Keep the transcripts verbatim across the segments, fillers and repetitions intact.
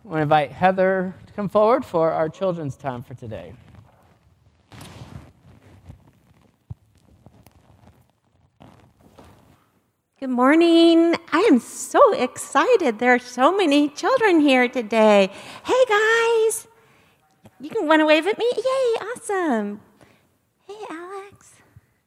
I want to invite Heather to come forward for our children's time for today. Good morning. I am so excited. There are so many children here today. Hey, guys. You can want to wave at me? Yay, awesome. Hey, Alex.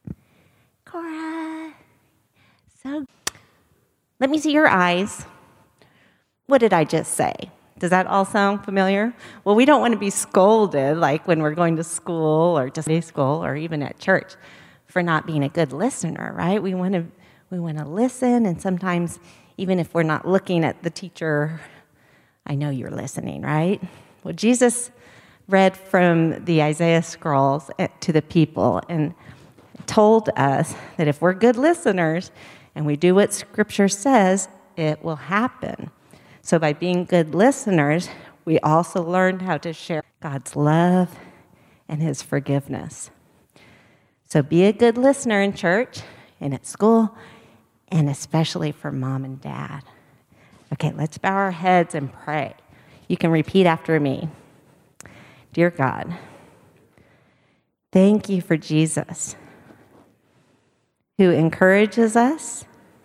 Cora. So, let me see your eyes. What did I just say? Does that all sound familiar? Well, we don't want to be scolded like when we're going to school or to Sunday school or even at church for not being a good listener, right? We want to we want to listen, and sometimes even if we're not looking at the teacher, I know you're listening, right? Well, Jesus read from the Isaiah scrolls to the people and told us that if we're good listeners and we do what Scripture says, it will happen. So by being good listeners, we also learned how to share God's love and His forgiveness. So be a good listener in church and at school, and especially for mom and dad. Okay, let's bow our heads and pray. You can repeat after me. Dear God, thank you for Jesus, who encourages us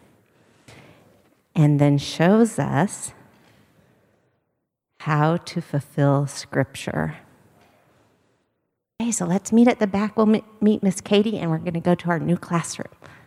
and then shows us how to fulfill Scripture. Okay, so let's meet at the back. We'll meet Miss Katie, and we're going to go to our new classroom.